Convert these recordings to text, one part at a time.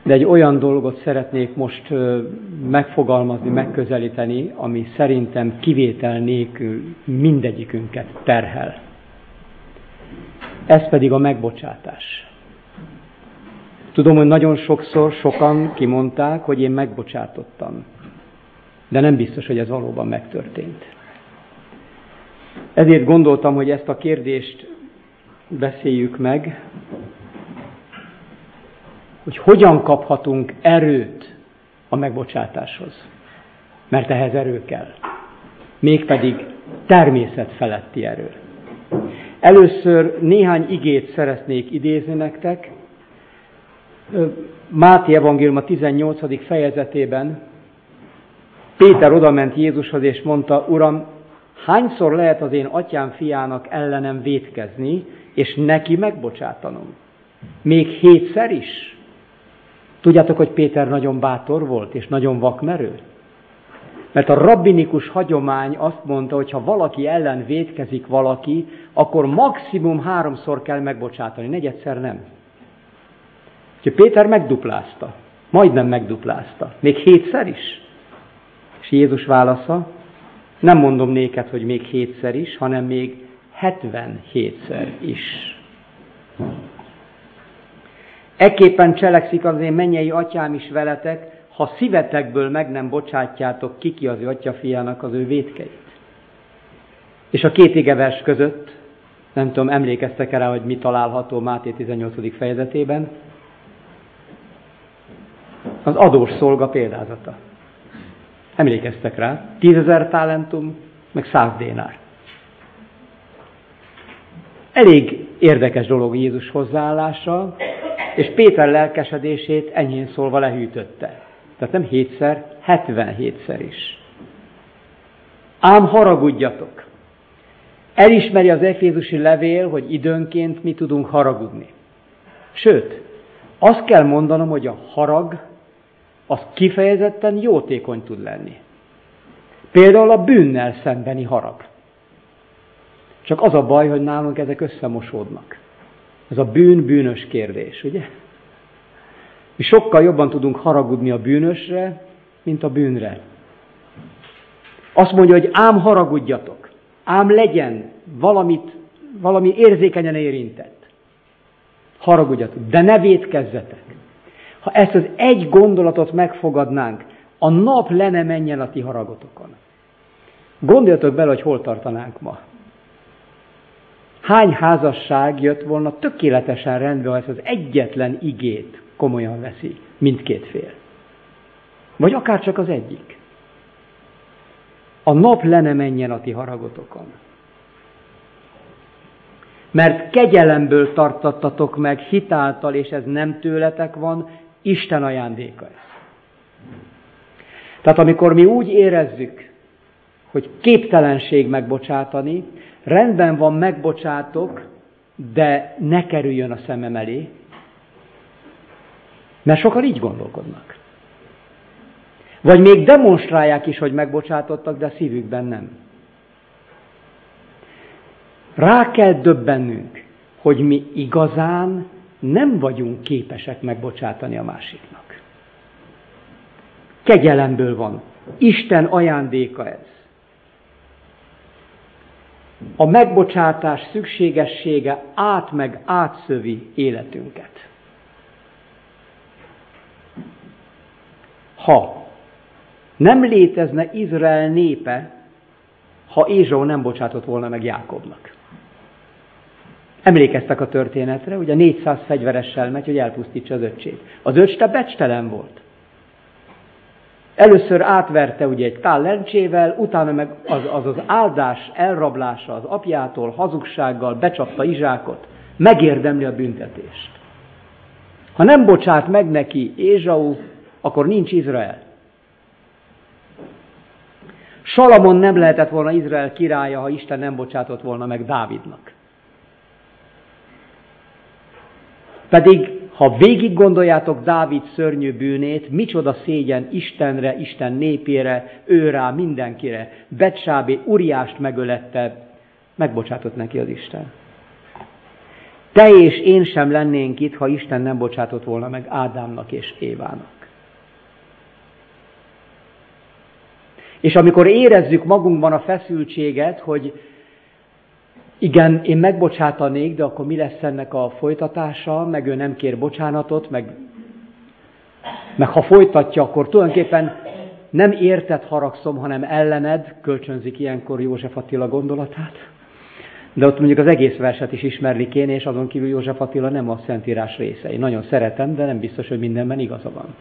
De egy olyan dolgot szeretnék most megfogalmazni, megközelíteni, ami szerintem kivétel nélkül mindegyikünket terhel. Ez pedig a megbocsátás. Tudom, hogy nagyon sokszor sokan kimondták, hogy én megbocsátottam. De nem biztos, hogy ez valóban megtörtént. Ezért gondoltam, hogy ezt a kérdést beszéljük meg, hogy hogyan kaphatunk erőt a megbocsátáshoz. Mert ehhez erő kell. Mégpedig természetfeletti erő. Először néhány igét szeretnék idézni nektek. Máté evangélium a 18. fejezetében Péter odament Jézushoz és mondta: Uram, hányszor lehet az én atyám fiának ellenem vétkezni, és neki megbocsátanom? Még 7-szer is? Tudjátok, hogy Péter nagyon bátor volt, és nagyon vakmerő? Mert a rabbinikus hagyomány azt mondta, hogy ha valaki ellen vétkezik valaki, akkor maximum 3-szor kell megbocsátani, 4-szer nem. Úgyhogy Péter megduplázta, majdnem megduplázta, még 7-szer is. És Jézus válasza: nem mondom néked, hogy még 7-szer is, hanem még 77-szer is. Ekképpen cselekszik az én mennyei atyám is veletek, ha szívetekből meg nem bocsátjátok ki az ő atyafiának az ő vétkeit. És a két igevers között, nem tudom, emlékeztek rá, hogy mi található Máté 18. fejezetében? Az adós szolga példázata. Emlékeztek rá? 10 000 talentum, meg 100 dénár. Elég érdekes dolog Jézus hozzáállása, és Péter lelkesedését enyhén szólva lehűtötte. Tehát nem 7-szer, 77-szer is. Ám haragudjatok! Elismeri az efézusi levél, hogy időnként mi tudunk haragudni. Sőt, azt kell mondanom, hogy a harag az kifejezetten jótékony tud lenni. Például a bűnnel szembeni harag. Csak az a baj, hogy nálunk ezek összemosódnak. Ez a bűn-bűnös kérdés, ugye? Mi sokkal jobban tudunk haragudni a bűnösre, mint a bűnre. Azt mondja, hogy ám haragudjatok, ám legyen valami érzékenyen érintett. Haragudjatok, de ne vétkezzetek. Ha ezt az egy gondolatot megfogadnánk, a nap le ne menjen a ti haragotokon. Gondoljatok bele, hogy hol tartanánk ma. Hány házasság jött volna tökéletesen rendben, ha ezt az egyetlen igét komolyan veszi mindkét fél. Vagy akár csak az egyik. A nap le ne menjen a ti haragotokon. Mert kegyelemből tartattatok meg hitáltal, és ez nem tőletek van, Isten ajándéka ez. Tehát amikor mi úgy érezzük, hogy képtelenség megbocsátani, rendben van, megbocsátok, de ne kerüljön a szemem elé, mert sokan így gondolkodnak. Vagy még demonstrálják is, hogy megbocsátottak, de a szívükben nem. Rá kell döbbennünk, hogy mi igazán nem vagyunk képesek megbocsátani a másiknak. Kegyelemből van. Isten ajándéka ez. A megbocsátás szükségessége átszövi életünket. Ha nem létezne Izrael népe, ha Ézsau nem bocsátott volna meg Jákobnak. Emlékeztek a történetre, ugye 400 fegyveressel megy, hogy elpusztítsa az öccsét. Az öccse becstelen volt. Először átverte ugye egy tál lencsével, utána meg az áldás elrablása az apjától, hazugsággal becsapta Izsákot, megérdemli a büntetést. Ha nem bocsát meg neki Ézsau, akkor nincs Izrael. Salamon nem lehetett volna Izrael királya, ha Isten nem bocsátott volna meg Dávidnak. Pedig, ha végig gondoljátok Dávid szörnyű bűnét, micsoda szégyen Istenre, Isten népére, őrá, mindenkire. Betsábé Uriást megölette, megbocsátott neki az Isten. Te és én sem lennénk itt, ha Isten nem bocsátott volna meg Ádámnak és Évának. És amikor érezzük magunkban a feszültséget, hogy igen, én megbocsátanék, de akkor mi lesz ennek a folytatása, meg ő nem kér bocsánatot, meg ha folytatja, akkor tulajdonképpen nem érted haragszom, hanem ellened, kölcsönzik ilyenkor József Attila gondolatát. De ott mondjuk az egész verset is ismerlik én, és azon kívül József Attila nem a Szentírás része. Én nagyon szeretem, de nem biztos, hogy mindenben igaza van.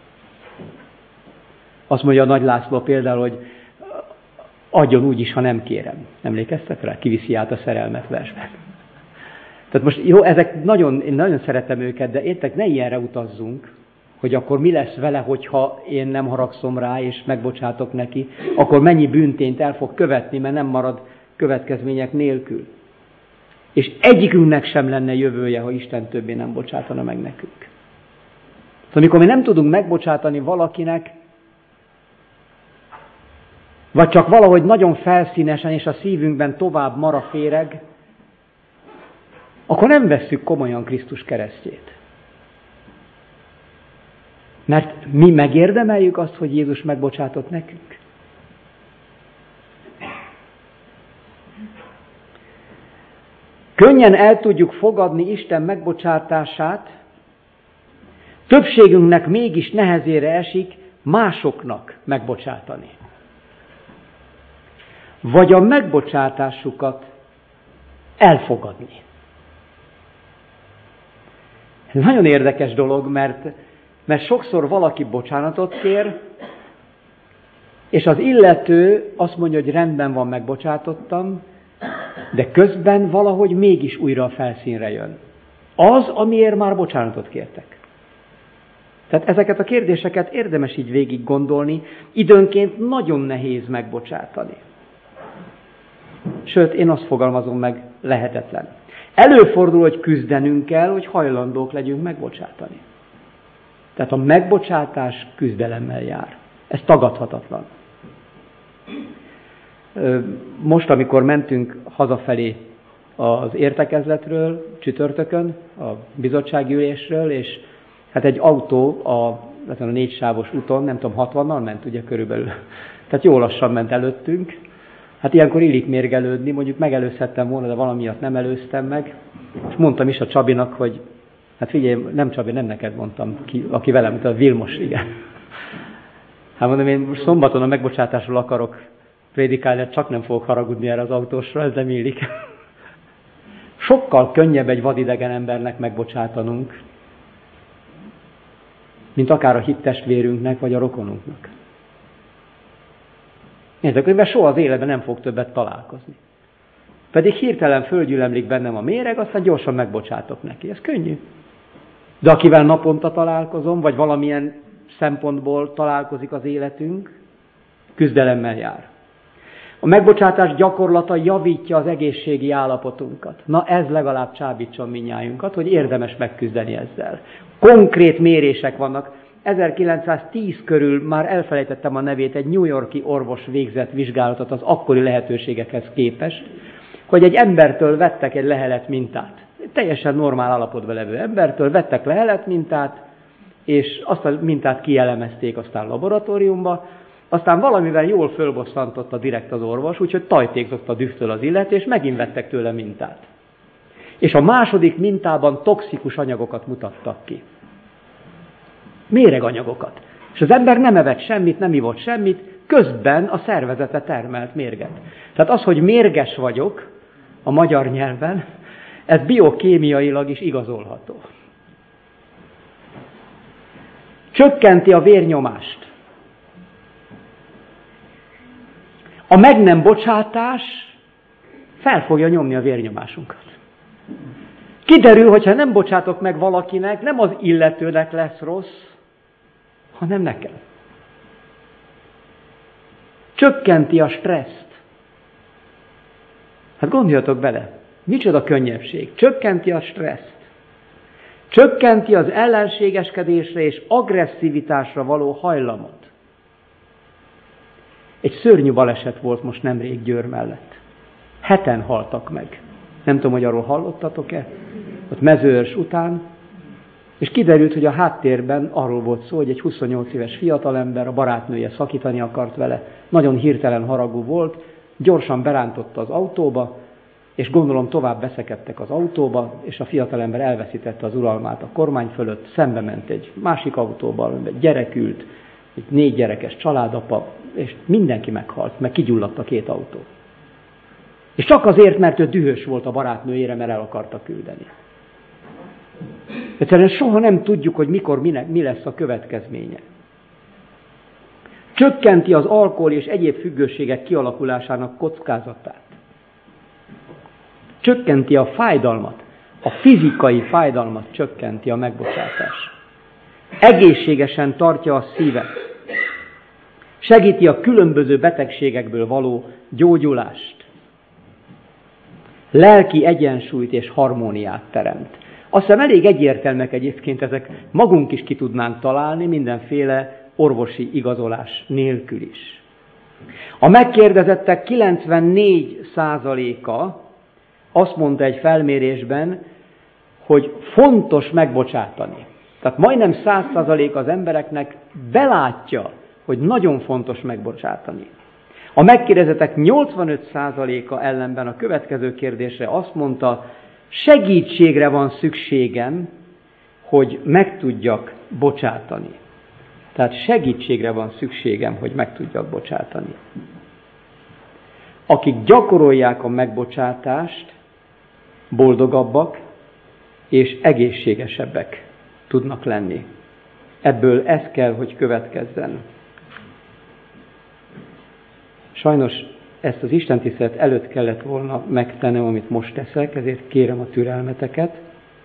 Azt mondja a Nagy László például, hogy adjon úgy is, ha nem kérem. Emlékeztek rá? Kiviszi át a szerelmet versben. Tehát most jó, én nagyon szeretem őket, de értek, ne ilyenre utazzunk, hogy akkor mi lesz vele, hogyha én nem haragszom rá, és megbocsátok neki, akkor mennyi bűntényt el fog követni, mert nem marad következmények nélkül. És egyikünknek sem lenne jövője, ha Isten többé nem bocsátana meg nekünk. Szóval amikor mi nem tudunk megbocsátani valakinek, vagy csak valahogy nagyon felszínesen és a szívünkben tovább maraféreg, akkor nem vesszük komolyan Krisztus keresztjét. Mert mi megérdemeljük azt, hogy Jézus megbocsátott nekünk. Könnyen el tudjuk fogadni Isten megbocsátását, többségünknek mégis nehezére esik másoknak megbocsátani. Vagy a megbocsátásukat elfogadni. Ez nagyon érdekes dolog, mert sokszor valaki bocsánatot kér, és az illető azt mondja, hogy rendben van, megbocsátottam, de közben valahogy mégis újra a felszínre jön. Az, amiért már bocsánatot kértek. Tehát ezeket a kérdéseket érdemes így végig gondolni, időnként nagyon nehéz megbocsátani. Sőt, én azt fogalmazom meg, lehetetlen. Előfordul, hogy küzdenünk kell, hogy hajlandók legyünk megbocsátani. Tehát a megbocsátás küzdelemmel jár. Ez tagadhatatlan. Most, amikor mentünk hazafelé az értekezletről, csütörtökön, a bizottsági ülésről, és hát egy autó a 4 sávos úton, nem tudom, 60-nal ment ugye körülbelül. Tehát jó lassan ment előttünk. Hát ilyenkor illik mérgelődni, mondjuk megelőzhettem volna, de valamiatt nem előztem meg. És mondtam is a Csabinak, hogy hát figyelj, nem Csabi, nem neked mondtam, aki velem, a Vilmos, igen. Hát mondom, én most szombaton a megbocsátásról akarok prédikálni, csak nem fogok haragudni erre az autósra, ez nem illik. Sokkal könnyebb egy vadidegen embernek megbocsátanunk, mint akár a hittestvérünknek, vagy a rokonunknak. Nézzük, mert soha az életben nem fog többet találkozni. Pedig hirtelen fölgyülemlik bennem a méreg, aztán gyorsan megbocsátok neki. Ez könnyű. De akivel naponta találkozom, vagy valamilyen szempontból találkozik az életünk, küzdelemmel jár. A megbocsátás gyakorlata javítja az egészségi állapotunkat. Na ez legalább csábítson mindnyájunkat, hogy érdemes megküzdeni ezzel. Konkrét mérések vannak. 1910 körül, már elfelejtettem a nevét, egy New York-i orvos végzett vizsgálatot az akkori lehetőségekhez képest, hogy egy embertől vettek egy leheletmintát. Teljesen normál állapotban levő embertől vettek leheletmintát, és azt a mintát kielemezték aztán laboratóriumba, aztán valamivel jól fölbosszantotta direkt az orvos, úgyhogy tajtékzott a dühtől az illető, és megint vettek tőle mintát. És a második mintában toxikus anyagokat mutattak ki. Méreganyagokat. És az ember nem evett semmit, nem ivott semmit, közben a szervezete termelt mérget. Tehát az, hogy mérges vagyok a magyar nyelven, ez biokémiailag is igazolható. Csökkenti a vérnyomást. A meg nem bocsátás fel fogja nyomni a vérnyomásunkat. Kiderül, hogyha nem bocsátok meg valakinek, nem az illetőnek lesz rossz, hanem nekem. Csökkenti a stresszt. Hát gondoljatok bele, micsoda könnyebbség. Csökkenti a stresszt. Csökkenti az ellenségeskedésre és agresszivitásra való hajlamot. Egy szörnyű baleset volt most nemrég Győr mellett. 7 haltak meg. Nem tudom, hogy arról hallottatok-e? ott Mezőörs után, és kiderült, hogy a háttérben arról volt szó, hogy egy 28 éves fiatalember, a barátnője szakítani akart vele, nagyon hirtelen haragú volt, gyorsan berántotta az autóba, és gondolom tovább veszekedtek az autóba, és a fiatalember elveszítette az uralmát a kormány fölött, szembe ment egy másik autóba, egy gyerek ült, egy 4 gyerekes családapa, és mindenki meghalt, meg kigyulladt a 2 autó. És csak azért, mert ő dühös volt a barátnőjére, mert el akarta küldeni. Egyszerűen soha nem tudjuk, hogy mikor, mi lesz a következménye. Csökkenti az alkohol és egyéb függőségek kialakulásának kockázatát. Csökkenti a fájdalmat, a fizikai fájdalmat csökkenti a megbocsátás. Egészségesen tartja a szívet. Segíti a különböző betegségekből való gyógyulást. Lelki egyensúlyt és harmóniát teremt. Azt hiszem elég egyértelműek egyébként ezek, magunk is ki tudnánk találni mindenféle orvosi igazolás nélkül is. A megkérdezettek 94%-a azt mondta egy felmérésben, hogy fontos megbocsátani. Tehát majdnem 100% az embereknek belátja, hogy nagyon fontos megbocsátani. A megkérdezettek 85%-a ellenben a következő kérdésre azt mondta, segítségre van szükségem, hogy meg tudjak bocsátani. Tehát segítségre van szükségem, hogy meg tudjak bocsátani. Akik gyakorolják a megbocsátást, boldogabbak és egészségesebbek tudnak lenni. Ebből ez kell, hogy következzen. Sajnos ezt az istentisztelet előtt kellett volna megtennem, amit most teszek, ezért kérem a türelmeteket.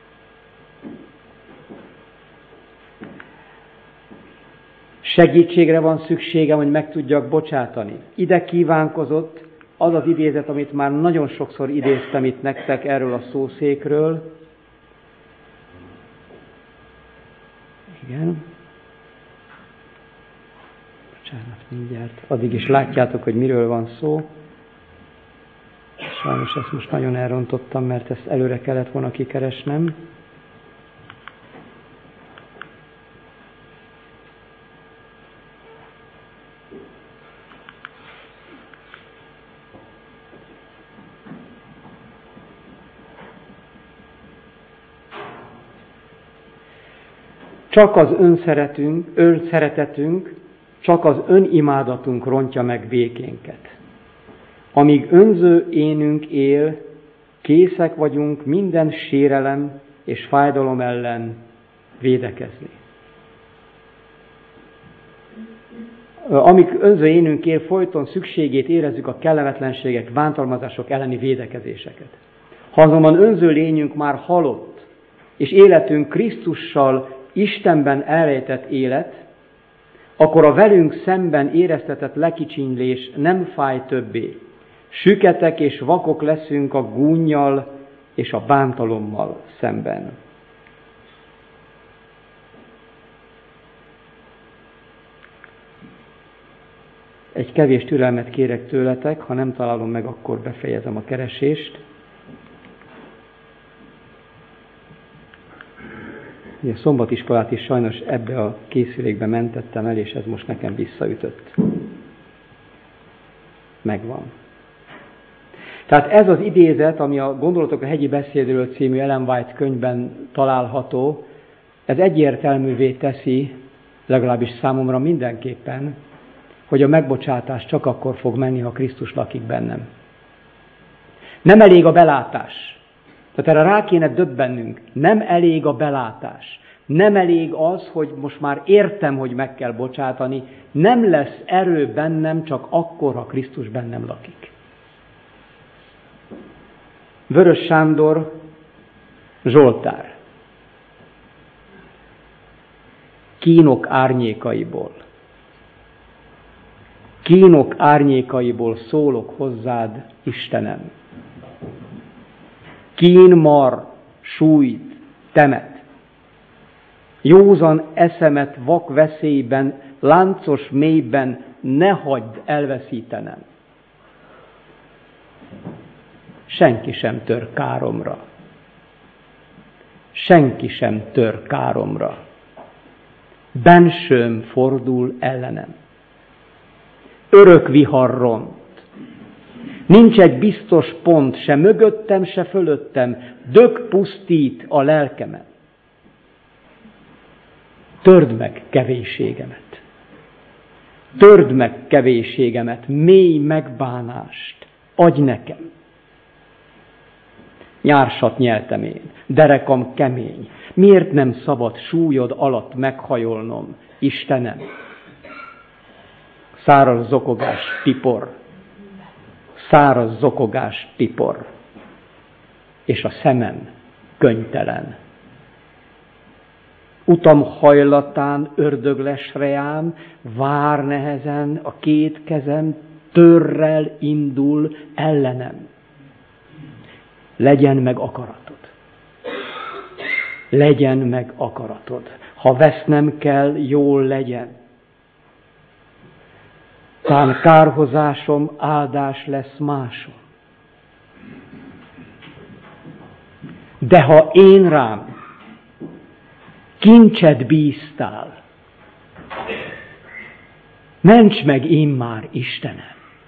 Segítségre van szükségem, hogy meg tudjak bocsátani. Ide kívánkozott az az idézet, amit már nagyon sokszor idéztem itt nektek erről a szószékről. Igen. Bocsánat, mindjárt. Addig is látjátok, hogy miről van szó. Sajnos ezt most nagyon elrontottam, mert ezt előre kellett volna kikeresnem. Csak az önszeretetünk, csak az önimádatunk rontja meg békénket. Amíg önző énünk él, készek vagyunk minden sérelem és fájdalom ellen védekezni. Amíg önző énünk él, folyton szükségét érezzük a kellemetlenségek, bántalmazások elleni védekezéseket. Ha azonban önző lényünk már halott, és életünk Krisztussal Istenben elrejtett élet, akkor a velünk szemben éreztetett lekicsinylés nem fáj többé. Süketek és vakok leszünk a gúnnyal és a bántalommal szemben. Egy kevés türelmet kérek tőletek, ha nem találom meg, akkor befejezem a keresést. A szombatiskolát is sajnos ebbe a készülékbe mentettem el, és ez most nekem visszaütött. Megvan. Tehát ez az idézet, ami a Gondolatok a hegyi beszédről című Ellen White könyvben található, ez egyértelművé teszi, legalábbis számomra mindenképpen, hogy a megbocsátás csak akkor fog menni, ha Krisztus lakik bennem. Nem elég a belátás. Tehát erre rá kéne döbbennünk. Nem elég a belátás. Nem elég az, hogy most már értem, hogy meg kell bocsátani. Nem lesz erő bennem csak akkor, ha Krisztus bennem lakik. Vörös Sándor Zsoltár. Kínok árnyékaiból. Kínok árnyékaiból szólok hozzád, Istenem. Kín mar, sújt, temet. Józan eszemet vak veszélyben, láncos mélyben ne hagyd elveszítenem. Senki sem tör káromra. senki sem tör káromra. Bensőm fordul ellenem. Örök vihar ront. Nincs egy biztos pont, se mögöttem, se fölöttem. Dög pusztít a lelkemet. Törd meg kevésségemet. Törd meg kevésségemet, mély megbánást. Adj nekem. Nyársat nyeltem én, derekam kemény. Miért nem szabad súlyod alatt meghajolnom, Istenem? Száraz zokogás tipor. Száraz zokogás tipor. És a szemem könyvtelen. Utam hajlatán ördöglesre jám, vár nehezen a két kezem, törrel indul ellenem. Legyen meg akaratod. Legyen meg akaratod. Ha vesznem kell, jól legyen. Tán kárhozásom áldás lesz máson. De ha én rám kincset bíztál, ments meg immár, Istenem!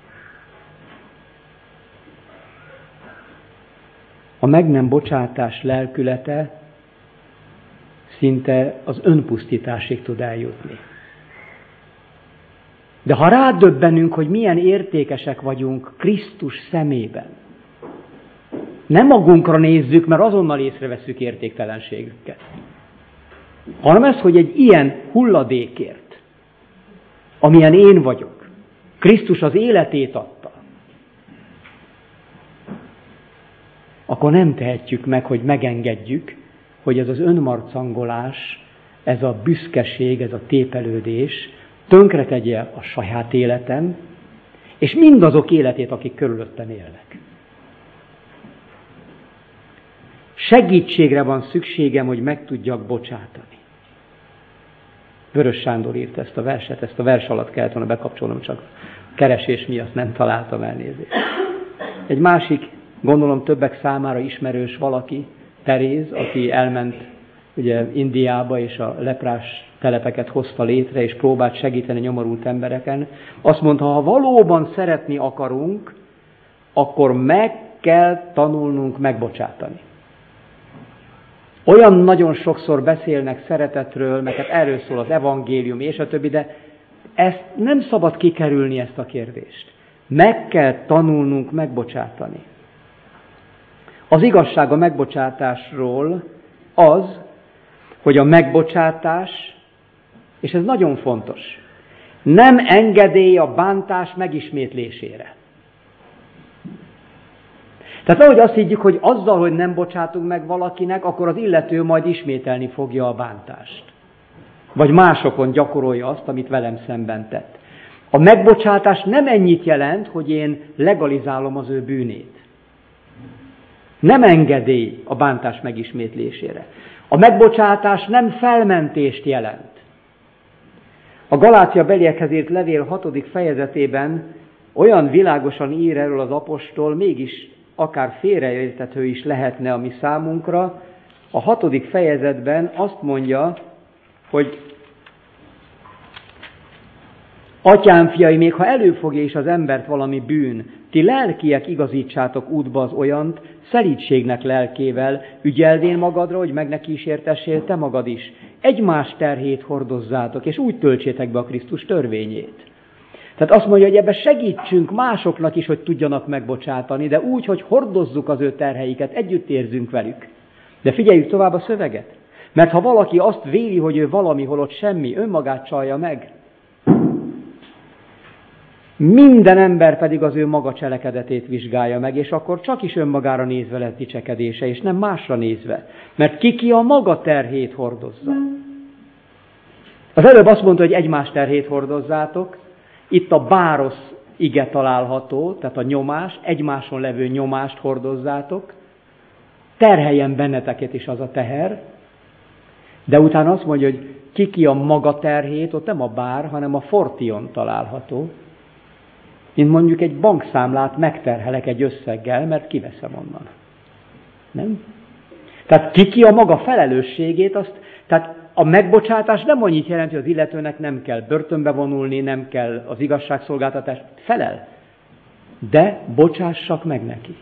A meg nem bocsátás lelkülete szinte az önpusztításig tud eljutni. De ha rádöbbenünk, hogy milyen értékesek vagyunk Krisztus szemében, nem magunkra nézzük, mert azonnal észreveszünk értéktelenségünket, hanem ez, hogy egy ilyen hulladékért, amilyen én vagyok, Krisztus az életét adta, akkor nem tehetjük meg, hogy megengedjük, hogy ez az önmarcangolás, ez a büszkeség, ez a tépelődés tönkretegye a saját életem, és mindazok életét, akik körülöttem élnek. Segítségre van szükségem, hogy meg tudjak bocsátani. Vörös Sándor írta ezt a verset, ezt a vers alatt kellett volna bekapcsolnom, csak keresés miatt nem találtam, elnézést. Egy másik, gondolom többek számára ismerős valaki, Teréz, aki elment ugye Indiába, és a leprás telepeket hozta létre, és próbált segíteni nyomorult embereken. Azt mondta, ha valóban szeretni akarunk, akkor meg kell tanulnunk megbocsátani. Olyan nagyon sokszor beszélnek szeretetről, meg hát erről szól az evangélium és a többi, de ezt nem szabad kikerülni, ezt a kérdést. Meg kell tanulnunk megbocsátani. Az igazság a megbocsátásról az, hogy a megbocsátás, és ez nagyon fontos, nem engedély a bántás megismétlésére. Tehát ahogy azt higgyük, hogy azzal, hogy nem bocsátunk meg valakinek, akkor az illető majd ismételni fogja a bántást. Vagy másokon gyakorolja azt, amit velem szemben tett. A megbocsátás nem ennyit jelent, hogy én legalizálom az ő bűnét. Nem engedély a bántás megismétlésére. A megbocsátás nem felmentést jelent. A Galácia beliekhez írt levél 6. fejezetében olyan világosan ír erről az apostol, mégis akár félreérthető is lehetne a mi számunkra. A 6. fejezetben azt mondja, hogy atyám fiai, még ha előfogja is az embert valami bűn, ti lelkiek igazítsátok útba az olyant, szelídségnek lelkével, ügyelvén magadra, hogy meg neki is értessél te magad is. Egymás terhét hordozzátok, és úgy töltsétek be a Krisztus törvényét. Tehát azt mondja, hogy ebbe segítsünk másoknak is, hogy tudjanak megbocsátani, de úgy, hogy hordozzuk az ő terheiket, együtt érzünk velük. De figyeljük tovább a szöveget. Mert ha valaki azt véli, hogy ő valami, holott semmi, önmagát csalja meg, minden ember pedig az ő maga cselekedetét vizsgálja meg, és akkor csak is önmagára nézve lesz dicsekedése, és nem másra nézve. Mert ki a maga terhét hordozza. Az előbb azt mondta, hogy egymás terhét hordozzátok. Itt a bárosz ige található, tehát a nyomás, egymáson levő nyomást hordozzátok. Terheljen benneteket is az a teher. De utána azt mondja, hogy ki a maga terhét, ott nem a bár, hanem a fortion található. Mint mondjuk egy bankszámlát megterhelek egy összeggel, mert kiveszem onnan. Nem? Tehát ki a maga felelősségét, tehát a megbocsátás nem annyit jelenti, hogy az illetőnek nem kell börtönbe vonulni, nem kell az igazságszolgáltatás, felel. De bocsássak meg neki.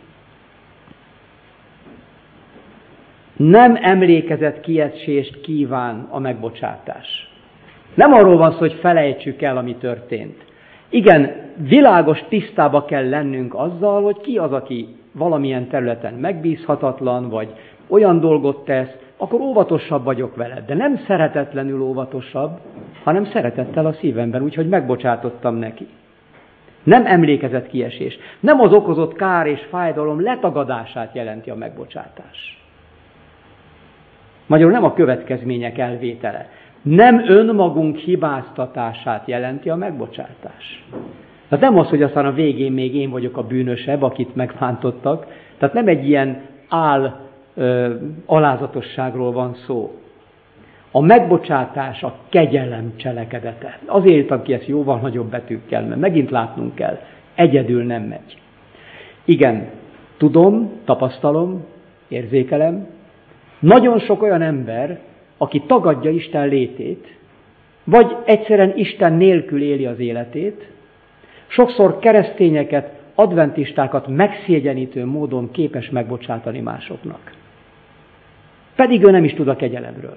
Nem emlékezett kiesést kíván a megbocsátás. Nem arról van szó, hogy felejtsük el, ami történt. Igen, világos tisztába kell lennünk azzal, hogy ki az, aki valamilyen területen megbízhatatlan, vagy olyan dolgot tesz, akkor óvatosabb vagyok veled. De nem szeretetlenül óvatosabb, hanem szeretettel a szívemben, úgyhogy megbocsátottam neki. Nem emlékezett kiesés. Nem az okozott kár és fájdalom letagadását jelenti a megbocsátás. Magyarul nem a következmények elvétele. Nem önmagunk hibáztatását jelenti a megbocsátás. Tehát nem az, hogy aztán a végén még én vagyok a bűnösebb, akit megbántottak. Tehát nem egy ilyen alázatosságról van szó. A megbocsátás a kegyelem cselekedete. Azért írtam ki ezt jóval nagyobb betűkkel, mert megint látnunk kell, egyedül nem megy. Igen, tudom, tapasztalom, érzékelem, nagyon sok olyan ember, aki tagadja Isten létét, vagy egyszerűen Isten nélkül éli az életét, sokszor keresztényeket, adventistákat megszégyenítő módon képes megbocsátani másoknak. Pedig ő nem is tud a kegyelemről.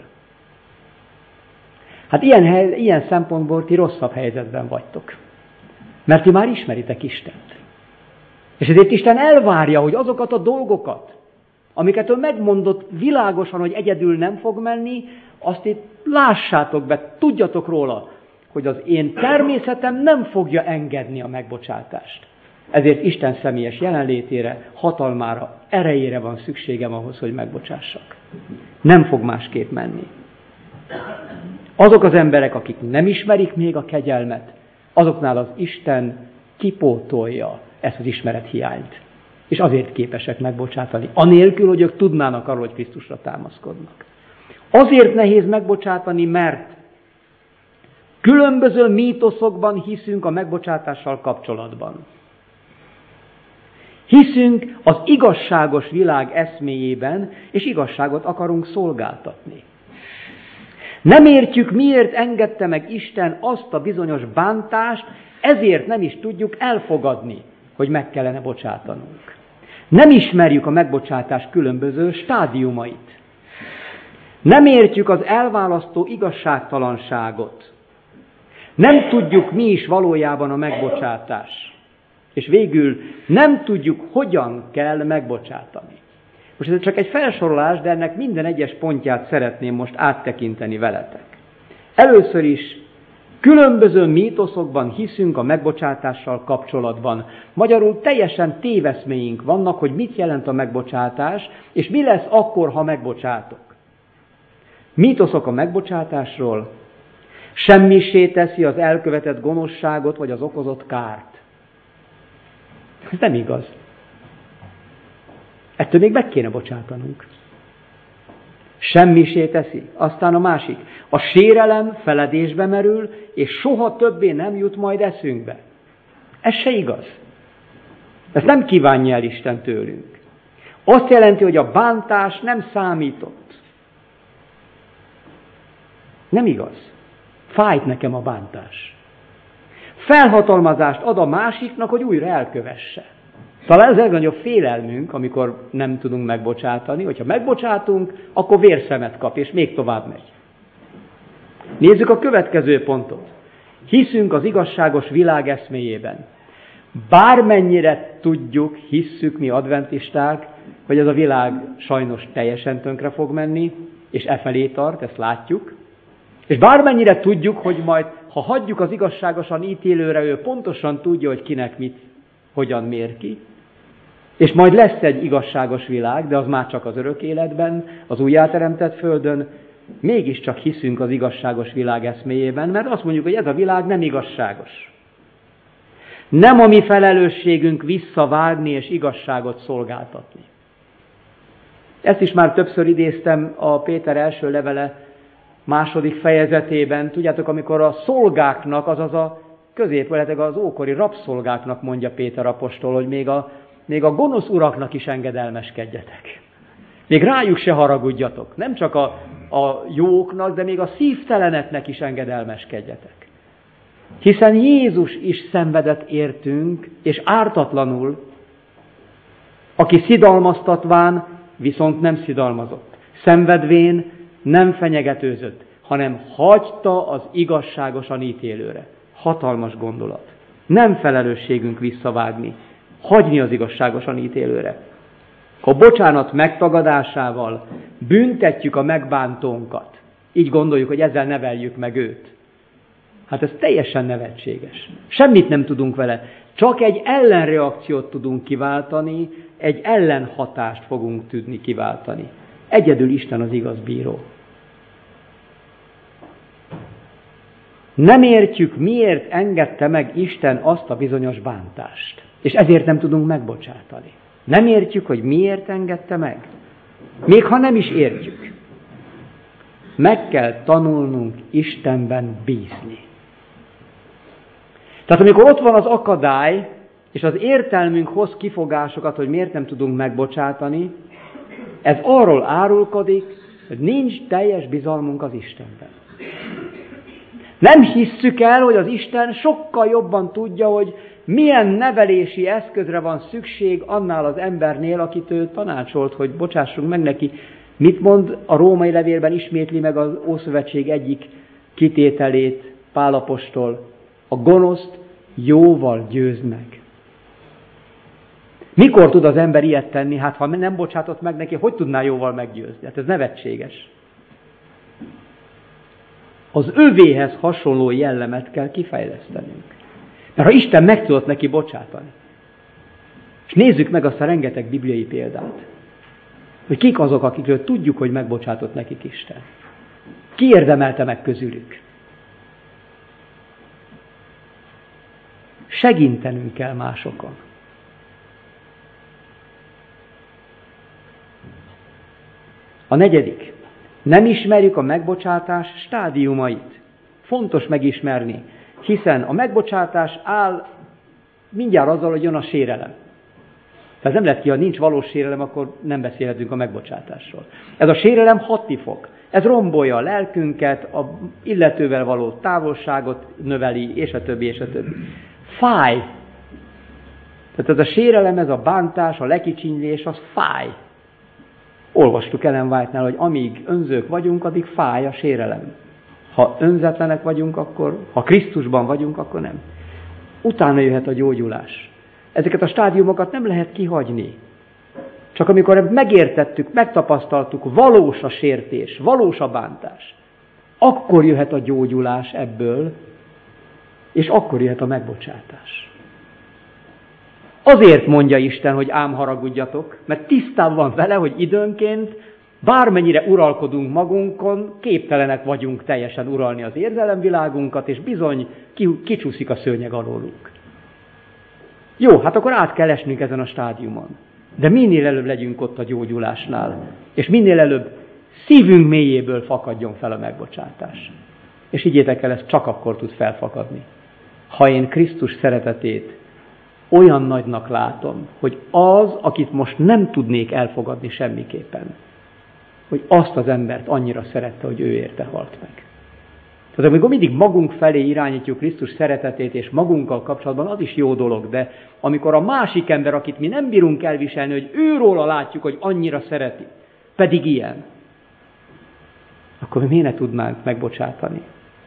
Hát ilyen szempontból ti rosszabb helyzetben vagytok. Mert ti már ismeritek Istent. És ezért Isten elvárja, hogy azokat a dolgokat, amiket ő megmondott világosan, hogy egyedül nem fog menni, azt itt lássátok be, tudjatok róla, hogy az én természetem nem fogja engedni a megbocsátást. Ezért Isten személyes jelenlétére, hatalmára, erejére van szükségem ahhoz, hogy megbocsássak. Nem fog másképp menni. Azok az emberek, akik nem ismerik még a kegyelmet, azoknál az Isten kipótolja ezt az ismerethiányt. És azért képesek megbocsátani. Anélkül, hogy ők tudnának arról, hogy Krisztusra támaszkodnak. Azért nehéz megbocsátani, mert különböző mítoszokban hiszünk a megbocsátással kapcsolatban. Hiszünk az igazságos világ eszméjében, és igazságot akarunk szolgáltatni. Nem értjük, miért engedte meg Isten azt a bizonyos bántást, ezért nem is tudjuk elfogadni, hogy meg kellene bocsátanunk. Nem ismerjük a megbocsátás különböző stádiumait. Nem értjük az elválasztó igazságtalanságot. Nem tudjuk, mi is valójában a megbocsátás. És végül nem tudjuk, hogyan kell megbocsátani. Most ez csak egy felsorolás, de ennek minden egyes pontját szeretném most áttekinteni veletek. Először is különböző mítoszokban hiszünk a megbocsátással kapcsolatban. Magyarul teljesen téveszméink vannak, hogy mit jelent a megbocsátás, és mi lesz akkor, ha megbocsátok. Mítoszok a megbocsátásról: semmissé teszi az elkövetett gonoszságot, vagy az okozott kárt. Ez nem igaz. Ettől még meg kéne bocsátanunk. Semmisé teszi. Aztán a másik. A sérelem feledésbe merül, és soha többé nem jut majd eszünkbe. Ez se igaz. Ezt nem kívánja el Isten tőlünk. Azt jelenti, hogy a bántás nem számított. Nem igaz. Fájt nekem a bántás. Felhatalmazást ad a másiknak, hogy újra elkövesse. Talán ez a legnagyobb félelmünk, amikor nem tudunk megbocsátani, hogyha megbocsátunk, akkor vérszemet kap, és még tovább megy. Nézzük a következő pontot. Hiszünk az igazságos világ eszméjében. Bármennyire tudjuk, hisszük mi adventisták, hogy ez a világ sajnos teljesen tönkre fog menni, és efelé tart, ezt látjuk. És bármennyire tudjuk, hogy majd, ha hagyjuk az igazságosan ítélőre, ő pontosan tudja, hogy kinek mit, hogyan mér ki, és majd lesz egy igazságos világ, de az már csak az örök életben, az újjáteremtett földön, mégiscsak hiszünk az igazságos világ eszméjében, mert azt mondjuk, hogy ez a világ nem igazságos. Nem a mi felelősségünk visszavágni és igazságot szolgáltatni. Ezt is már többször idéztem a Péter első levele 2. fejezetében. Tudjátok, amikor a szolgáknak, azaz a középületek az ókori rabszolgáknak mondja Péter apostol, hogy még a gonosz uraknak is engedelmeskedjetek. Még rájuk se haragudjatok. Nem csak a jóknak, de még a szívteleneknek is engedelmeskedjetek. Hiszen Jézus is szenvedett értünk, és ártatlanul, aki szidalmaztatván, viszont nem szidalmazott. Szenvedvén nem fenyegetőzött, hanem hagyta az igazságosan ítélőre. Hatalmas gondolat. Nem felelősségünk visszavágni, hagyni az igazságosan ítélőre. A bocsánat megtagadásával büntetjük a megbántónkat. Így gondoljuk, hogy ezzel neveljük meg őt. Hát ez teljesen nevetséges. Semmit nem tudunk vele. Csak egy ellenreakciót tudunk kiváltani, egy ellenhatást fogunk tudni kiváltani. Egyedül Isten az igaz bíró. Nem értjük, miért engedte meg Isten azt a bizonyos bántást. És ezért nem tudunk megbocsátani. Nem értjük, hogy miért engedte meg. Még ha nem is értjük. Meg kell tanulnunk Istenben bízni. Tehát amikor ott van az akadály, és az értelmünk hoz kifogásokat, hogy miért nem tudunk megbocsátani, ez arról árulkodik, hogy nincs teljes bizalmunk az Istenben. Nem hisszük el, hogy az Isten sokkal jobban tudja, hogy milyen nevelési eszközre van szükség annál az embernél, akit ő tanácsolt, hogy bocsássunk meg neki. Mit mond a római levélben, ismétli meg az Ószövetség egyik kitételét Pál apostol. A gonoszt jóval győzd meg. Mikor tud az ember ilyet tenni? Hát ha nem bocsátott meg neki, hogy tudná jóval meggyőzni? Hát ez nevetséges. Az övéhez hasonló jellemet kell kifejlesztenünk. Mert ha Isten meg tudott neki bocsátani. És nézzük meg azt a rengeteg bibliai példát. Hogy kik azok, akikről tudjuk, hogy megbocsátott nekik Isten. Ki érdemelte meg közülük? Segítenünk kell másokon. A negyedik. Nem ismerjük a megbocsátás stádiumait. Fontos megismerni, hiszen a megbocsátás áll mindjárt azzal, hogy jön a sérelem. Tehát nem lehet ki, ha nincs valós sérelem, akkor nem beszélhetünk a megbocsátásról. Ez a sérelem hatni fog. Ez rombolja a lelkünket, a illetővel való távolságot növeli, és a többi, és a többi. Fáj. Tehát ez a sérelem, ez a bántás, a lekicsinylés, az fáj. Olvastuk Ellen White-nál, hogy amíg önzők vagyunk, addig fáj a sérelem. Ha önzetlenek vagyunk, akkor, ha Krisztusban vagyunk, akkor nem. Utána jöhet a gyógyulás. Ezeket a stádiumokat nem lehet kihagyni. Csak amikor megértettük, megtapasztaltuk, valós a sértés, valós a bántás, akkor jöhet a gyógyulás ebből, és akkor jöhet a megbocsátás. Azért mondja Isten, hogy ám haragudjatok, mert tisztában van vele, hogy időnként, bármennyire uralkodunk magunkon, képtelenek vagyunk teljesen uralni az érzelemvilágunkat, és bizony kicsúszik a szőnyeg alólunk. Jó, hát akkor át kell esnünk ezen a stádiumon. De minél előbb legyünk ott a gyógyulásnál, és minél előbb szívünk mélyéből fakadjon fel a megbocsátás. És higgyétek el, ez csak akkor tud felfakadni. Ha én Krisztus szeretetét olyan nagynak látom, hogy az, akit most nem tudnék elfogadni semmiképpen, hogy azt az embert annyira szerette, hogy ő érte halt meg. Tehát amikor mindig magunk felé irányítjuk Krisztus szeretetét, és magunkkal kapcsolatban, az is jó dolog, de amikor a másik ember, akit mi nem bírunk elviselni, hogy őróla látjuk, hogy annyira szereti, pedig ilyen, akkor mi miért ne tudnánk megbocsátani?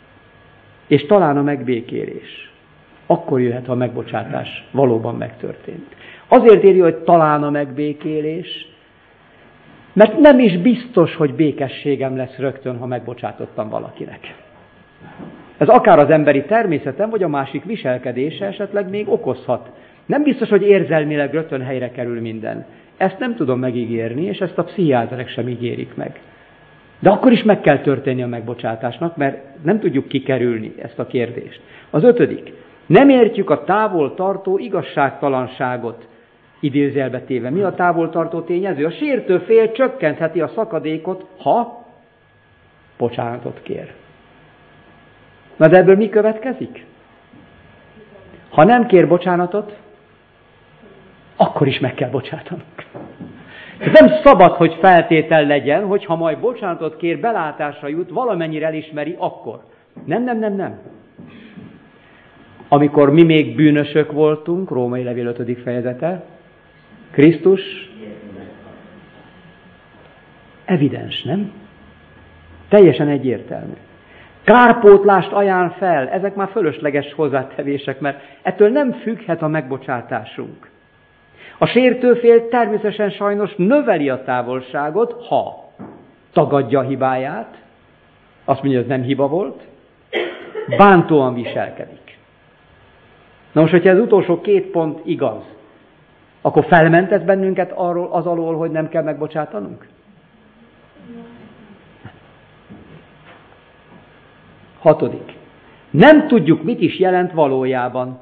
És talán a megbékélés. Akkor jöhet, ha a megbocsátás valóban megtörtént. Azért írja, hogy talán a megbékélés, mert nem is biztos, hogy békességem lesz rögtön, ha megbocsátottam valakinek. Ez akár az emberi természetem, vagy a másik viselkedése esetleg még okozhat. Nem biztos, hogy érzelmileg rögtön helyre kerül minden. Ezt nem tudom megígérni, és ezt a pszichiáterek sem ígérik meg. De akkor is meg kell történni a megbocsátásnak, mert nem tudjuk kikerülni ezt a kérdést. Az 5. Nem értjük a távol tartó igazságtalanságot, idézőjelbe téve. Mi a távol tartó tényező? A sértő fél csökkentheti a szakadékot, ha bocsánatot kér. Na de ebből mi következik? Ha nem kér bocsánatot, akkor is meg kell bocsátanunk. Ez nem szabad, hogy feltétel legyen, hogy ha majd bocsánatot kér, belátásra jut, valamennyire elismeri, akkor. Nem. Amikor mi még bűnösök voltunk, Római levél 5. fejezete, Krisztus evidens, nem? Teljesen egyértelmű. Kárpótlást ajánl fel, ezek már fölösleges hozzátevések, mert ettől nem függhet a megbocsátásunk. A sértőfél természetesen sajnos növeli a távolságot, ha tagadja a hibáját, azt mondja, hogy ez nem hiba volt, bántóan viselkedik. Na most, hogyha az utolsó 2 pont igaz, akkor felmentett bennünket az alól, hogy nem kell megbocsátanunk? 6. Nem tudjuk, mit is jelent valójában.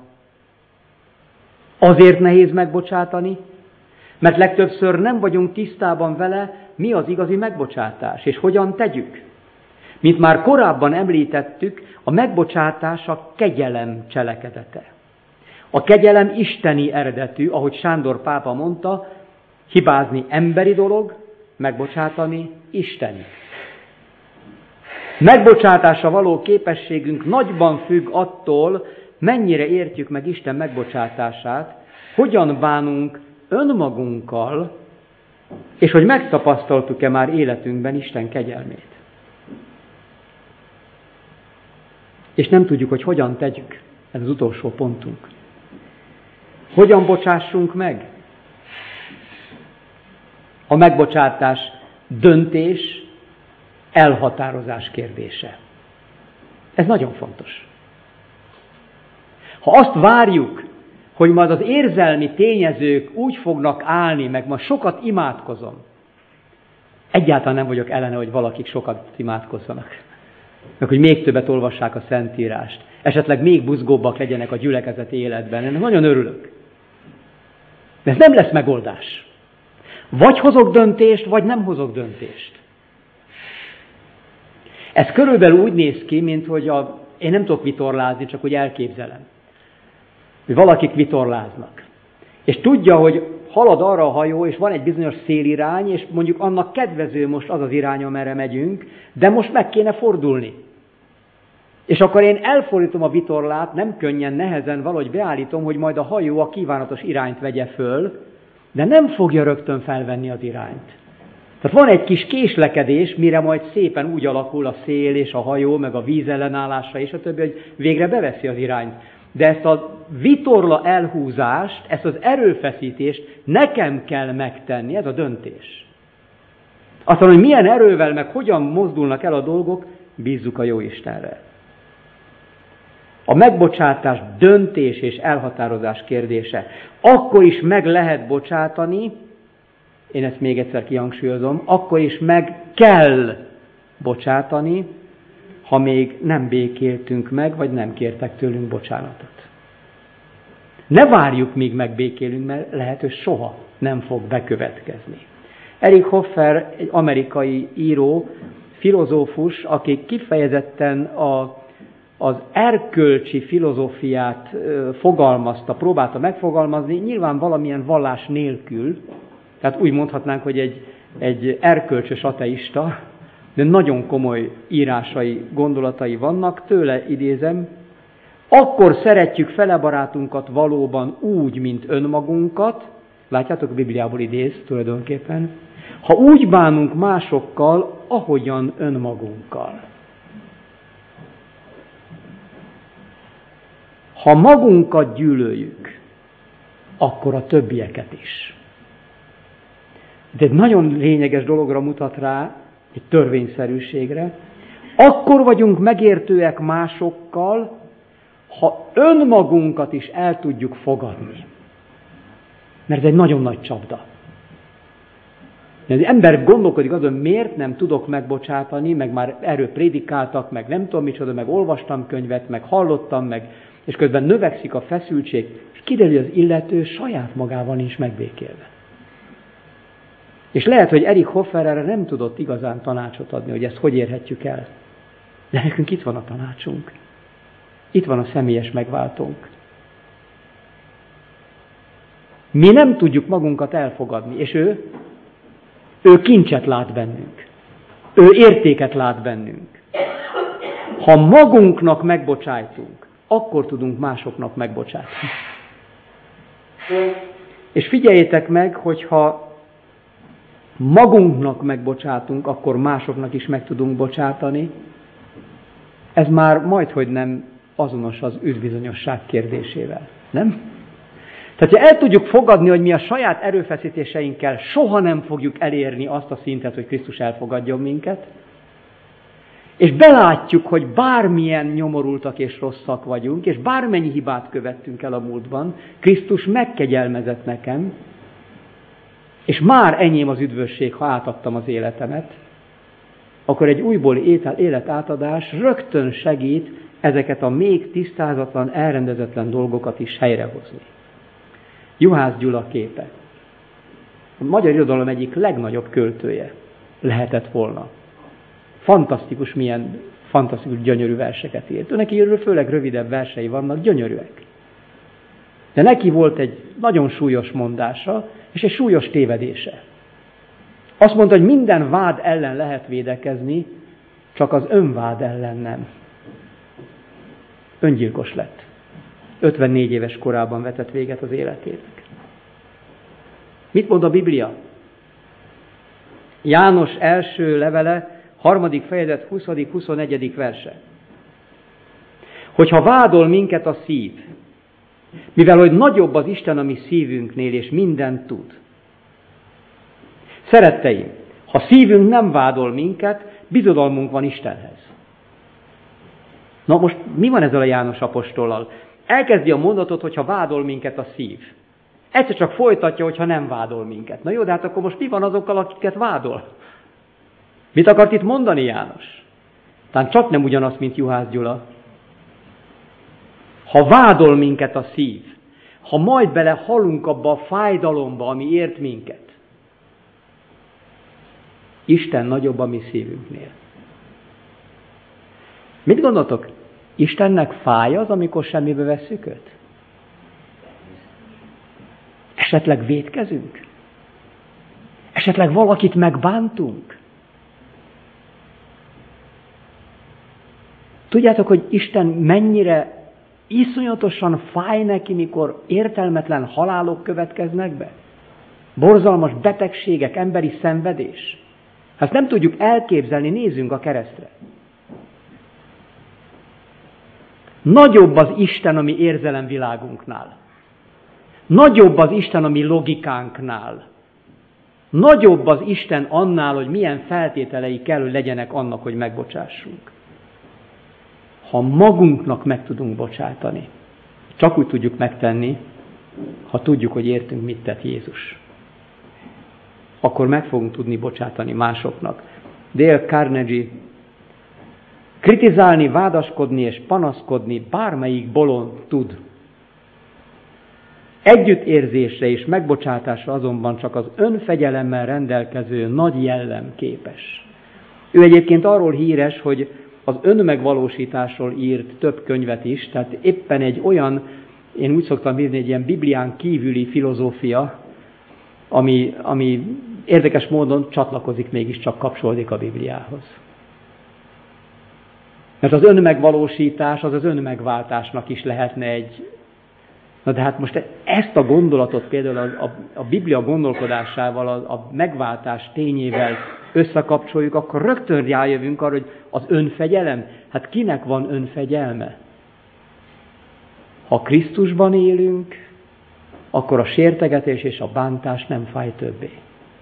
Azért nehéz megbocsátani, mert legtöbbször nem vagyunk tisztában vele, mi az igazi megbocsátás, és hogyan tegyük. Mint már korábban említettük, a megbocsátás a kegyelem cselekedete. A kegyelem isteni eredetű, ahogy Sándor pápa mondta, hibázni emberi dolog, megbocsátani isteni. Megbocsátásra való képességünk nagyban függ attól, mennyire értjük meg Isten megbocsátását, hogyan bánunk önmagunkkal, és hogy megtapasztaltuk-e már életünkben Isten kegyelmét. És nem tudjuk, hogy hogyan tegyük. Ez az utolsó pontunk. Hogyan bocsássunk meg? A megbocsátás döntés, elhatározás kérdése. Ez nagyon fontos. Ha azt várjuk, hogy majd az érzelmi tényezők úgy fognak állni, meg ma sokat imádkozom, egyáltalán nem vagyok ellene, hogy valakik sokat imádkozzanak. Meg hogy még többet olvassák a Szentírást. Esetleg még buzgóbbak legyenek a gyülekezeti életben. Én nagyon örülök. De ez nem lesz megoldás. Vagy hozok döntést, vagy nem hozok döntést. Ez körülbelül úgy néz ki, mint hogy én nem tudok vitorlázni, csak úgy elképzelem. Hogy valakik vitorláznak. És tudja, hogy halad arra a hajó, és van egy bizonyos szélirány, és mondjuk annak kedvező most az az irány, amerre megyünk, de most meg kéne fordulni. És akkor én elfordítom a vitorlát, nem könnyen, nehezen valahogy beállítom, hogy majd a hajó a kívánatos irányt vegye föl, de nem fogja rögtön felvenni az irányt. Tehát van egy kis késlekedés, mire majd szépen úgy alakul a szél és a hajó, meg a víz ellenállása és a többi, hogy végre beveszi az irányt. De ezt a vitorla elhúzást, ezt az erőfeszítést nekem kell megtenni, ez a döntés. Aztán, hogy milyen erővel, meg hogyan mozdulnak el a dolgok, bízzuk a jó Istenre. A megbocsátás döntés és elhatározás kérdése. Akkor is meg lehet bocsátani, én ezt még egyszer kihangsúlyozom, akkor is meg kell bocsátani, ha még nem békéltünk meg, vagy nem kértek tőlünk bocsánatot. Ne várjuk, míg megbékélünk, mert lehet, hogy soha nem fog bekövetkezni. Erich Hoffer, egy amerikai író, filozófus, aki kifejezetten az erkölcsi filozófiát próbálta megfogalmazni, nyilván valamilyen vallás nélkül, tehát úgy mondhatnánk, hogy egy erkölcsös ateista, de nagyon komoly írásai, gondolatai vannak, tőle idézem, akkor szeretjük fele barátunkat valóban úgy, mint önmagunkat, látjátok, a Bibliából idéz tulajdonképpen, ha úgy bánunk másokkal, ahogyan önmagunkkal. Ha magunkat gyűlöljük, akkor a többieket is. De egy nagyon lényeges dologra mutat rá, egy törvényszerűségre. Akkor vagyunk megértőek másokkal, ha önmagunkat is el tudjuk fogadni. Mert ez egy nagyon nagy csapda. Az ember gondolkodik azon, miért nem tudok megbocsátani, meg már erről prédikáltak, meg nem tudom micsoda, meg olvastam könyvet, meg hallottam, meg, és közben növekszik a feszültség, és kiderül, hogy az illető saját magával nincs megbékélve. És lehet, hogy Erich Hoffer erre nem tudott igazán tanácsot adni, hogy ezt hogy érhetjük el. De nekünk itt van a tanácsunk. Itt van a személyes megváltónk. Mi nem tudjuk magunkat elfogadni, és ő Ő kincset lát bennünk. Ő értéket lát bennünk. Ha magunknak megbocsájtunk, akkor tudunk másoknak megbocsátani. És figyeljétek meg, hogyha magunknak megbocsátunk, akkor másoknak is meg tudunk bocsátani. Ez már majdhogy nem azonos az üdvbizonyosság kérdésével. Nem? Tehát, ha el tudjuk fogadni, hogy mi a saját erőfeszítéseinkkel soha nem fogjuk elérni azt a szintet, hogy Krisztus elfogadjon minket, és belátjuk, hogy bármilyen nyomorultak és rosszak vagyunk, és bármennyi hibát követtünk el a múltban, Krisztus megkegyelmezett nekem, és már enyém az üdvösség, ha átadtam az életemet, akkor egy újból életátadás rögtön segít ezeket a még tisztázatlan, elrendezetlen dolgokat is helyrehozni. Juhász Gyula képe. A magyar irodalom egyik legnagyobb költője lehetett volna. Fantasztikus, milyen fantasztikus, gyönyörű verseket írt. Neki főleg rövidebb versei vannak, gyönyörűek. De neki volt egy nagyon súlyos mondása, és egy súlyos tévedése. Azt mondta, hogy minden vád ellen lehet védekezni, csak az önvád ellen nem. Öngyilkos lett. 54 éves korában vetett véget az életének. Mit mond a Biblia? János első levele, 3. fejezet, 20.-21. verse. Hogyha vádol minket a szív, mivel hogy nagyobb az Isten a mi szívünknél, és mindent tud. Szeretteim, ha szívünk nem vádol minket, bizodalmunk van Istenhez. Na most mi van ezzel a János apostollal? Elkezdi a mondatot, hogyha vádol minket a szív. Egyszer csak folytatja, hogyha nem vádol minket. Na jó, de hát akkor most mi van azokkal, akiket vádol? Mit akart itt mondani János? Talán csak nem ugyanaz, mint Juhász Gyula. Ha vádol minket a szív, ha majd bele halunk abba a fájdalomba, ami ért minket, Isten nagyobb a mi szívünknél. Mit gondoltok? Istennek fáj az, amikor semmibe vesszük őt? Esetleg vétkezünk? Esetleg valakit megbántunk? Tudjátok, hogy Isten mennyire iszonyatosan fáj neki, mikor értelmetlen halálok következnek be? Borzalmas betegségek, emberi szenvedés. Ezt nem tudjuk elképzelni, nézzünk a keresztre. Nagyobb az Isten a mi érzelemvilágunknál. Nagyobb az Isten a mi logikánknál. Nagyobb az Isten annál, hogy milyen feltételei kell, hogy legyenek annak, hogy megbocsássunk. Ha magunknak meg tudunk bocsátani, csak úgy tudjuk megtenni, ha tudjuk, hogy értünk, mit tett Jézus. Akkor meg fogunk tudni bocsátani másoknak. Dale Carnegie: kritizálni, vádaskodni és panaszkodni bármelyik bolond tud. Együttérzésre és megbocsátásra azonban csak az önfegyelemmel rendelkező nagy jellem képes. Ő egyébként arról híres, hogy az önmegvalósításról írt több könyvet is, tehát éppen egy olyan, én úgy szoktam írni, egy ilyen Biblián kívüli filozófia, ami érdekes módon csatlakozik, mégiscsak kapcsolódik a Bibliához. Mert az önmegvalósítás az önmegváltásnak is lehetne egy... Na de hát most ezt a gondolatot például a Biblia gondolkodásával, a megváltás tényével összekapcsoljuk, akkor rögtön rájövünk arra, hogy az önfegyelem, hát kinek van önfegyelme? Ha Krisztusban élünk, akkor a sértegetés és a bántás nem fáj többé.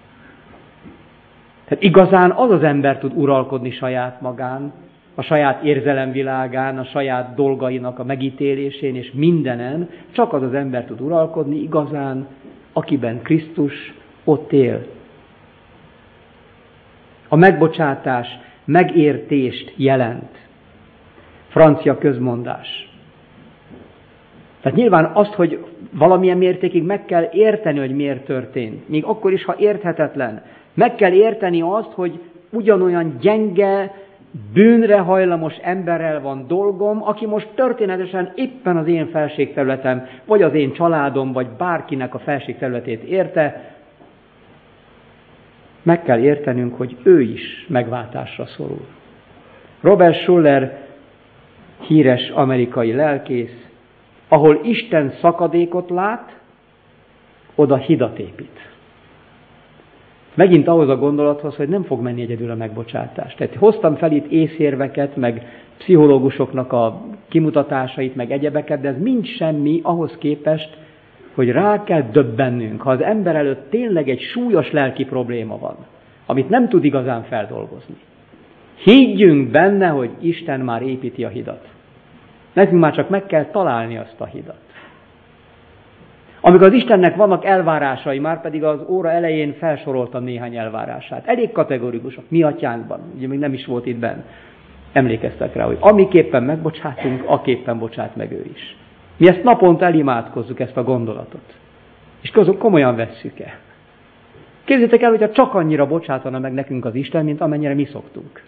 Tehát igazán az az ember tud uralkodni saját magán, a saját érzelemvilágán, a saját dolgainak a megítélésén és mindenen, csak az az ember tud uralkodni igazán, akiben Krisztus ott él. A megbocsátás megértést jelent. Francia közmondás. Tehát nyilván azt, hogy valamilyen mértékig meg kell érteni, hogy miért történt, még akkor is, ha érthetetlen. Meg kell érteni azt, hogy ugyanolyan gyenge, bűnre hajlamos emberrel van dolgom, aki most történetesen éppen az én felségterületem, vagy az én családom, vagy bárkinek a felségterületét érte. meg kell értenünk, hogy ő is megváltásra szorul. Robert Schuller, híres amerikai lelkész, ahol Isten szakadékot lát, oda hidat épít. Megint ahhoz a gondolathoz, hogy nem fog menni egyedül a megbocsátás. Tehát hoztam fel itt észérveket, meg pszichológusoknak a kimutatásait, meg egyebeket, de ez mind semmi ahhoz képest, hogy rá kell döbbennünk, ha az ember előtt tényleg egy súlyos lelki probléma van, amit nem tud igazán feldolgozni. Higgyünk benne, hogy Isten már építi a hidat. Nekünk már csak meg kell találni azt a hidat. Amikor az Istennek vannak elvárásai, már pedig az óra elején felsoroltam néhány elvárását. Elég kategorikusak, mi atyánkban, ugye még nem is volt itt benn. Emlékeztek rá, hogy amiképpen megbocsátunk, aképpen bocsát meg ő is. Mi ezt naponta elimádkozzuk, ezt a gondolatot. És komolyan vesszük el. Képzeljétek el, hogyha csak annyira bocsátana meg nekünk az Isten, mint amennyire mi szoktunk.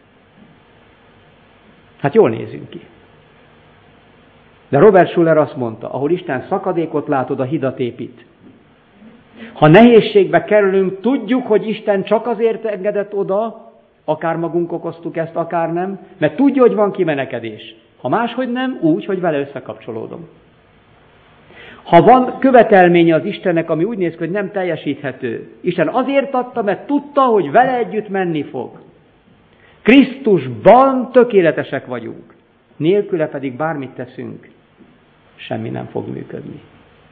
Hát jól nézünk ki. De Robert Schuller azt mondta, ahol Isten szakadékot lát, oda hidat épít. Ha nehézségbe kerülünk, tudjuk, hogy Isten csak azért engedett oda, akár magunk okoztuk ezt, akár nem, mert tudja, hogy van kimenekedés. Ha máshogy nem, úgy, hogy vele összekapcsolódom. Ha van követelménye az Istennek, ami úgy néz ki, hogy nem teljesíthető, Isten azért adta, mert tudta, hogy vele együtt menni fog. Krisztusban tökéletesek vagyunk. Nélküle pedig bármit teszünk, semmi nem fog működni.